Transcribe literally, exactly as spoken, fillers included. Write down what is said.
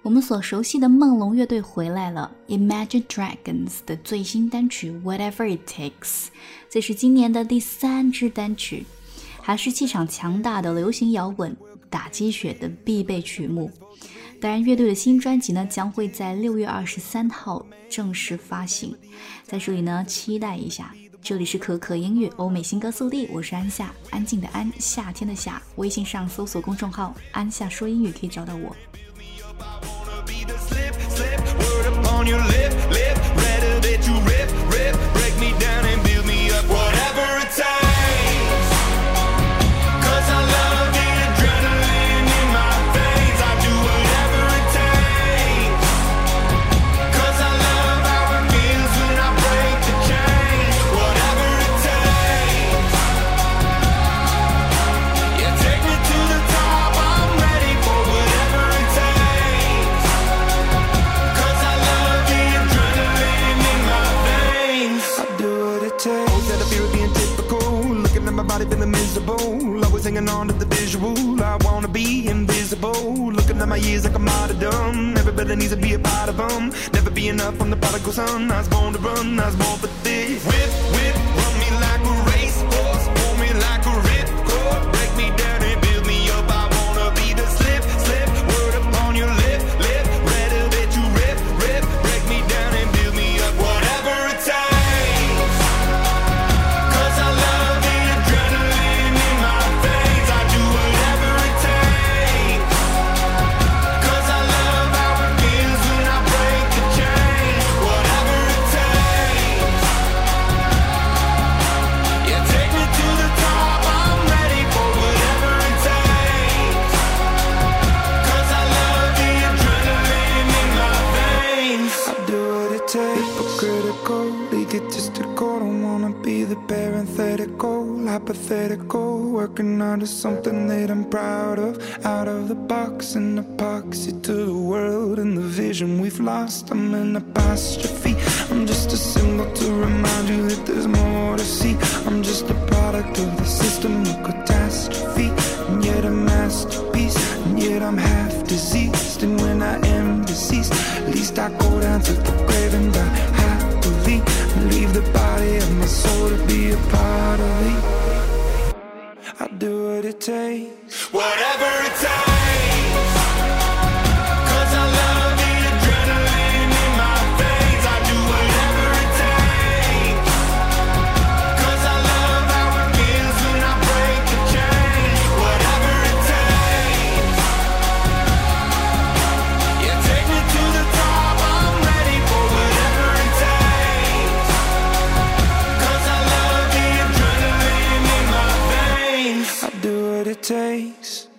我们所熟悉的梦龙乐队回来了 Imagine Dragons 的最新单曲 Whatever It Takes， 这是今年的第三支单曲，还是气场强大的流行摇滚打鸡血的必备曲目。当然乐队的新专辑呢将会在六月二十三号正式发行，在这里呢期待一下。这里是可可音乐欧美新歌速递，我是安夏，安静的安，夏天的夏，微信上搜索公众号安夏说英语可以找到我。 Slip, slip, word upon your lip, lip, rather that you rip, rip, break me down and build me up, whatever it takes, cause I love the adrenaline in my veins, I do whatever it takes, cause I love how it feels when I break the chains, whatever it takes, yeah, take me to the top, I'm ready for whatever it takes. My body feeling miserable, always hanging on to the visual. I wanna be invisible, looking at my years like I'm martyrdom. Everybody needs to be a part of them. Never be enough, I'm the prodigal son. I was born to run, I was born for this. Whip, whip, run me like a racehorse, pull me like a ripcord, break me down and build me up. I wanna be the slip, slip, word upon your lip, lip, rather that you rip, rip, break me down and build me up, whatever it takes. Hypothetical, working out of something that I'm proud of. Out of the box, an epoxy to the world and the vision we've lost. I'm an apostrophe, I'm just a symbol to remind you that there's more to see. I'm just a product of the system of catastrophe, and yet a masterpiece, and yet I'm half diseased. And when I am deceased, at least I go down to the grave and die happily, and leave the body of my soul to be a part of me. I do what it takes, whatever it takes, cause I love the adrenaline in my veins. I do whatever it takes, cause I love how it feels when I break the chains, whatever it takes, yeah, take me to the top, I'm ready for whatever it takes, cause I love the adrenaline in my veins. I do what it takes.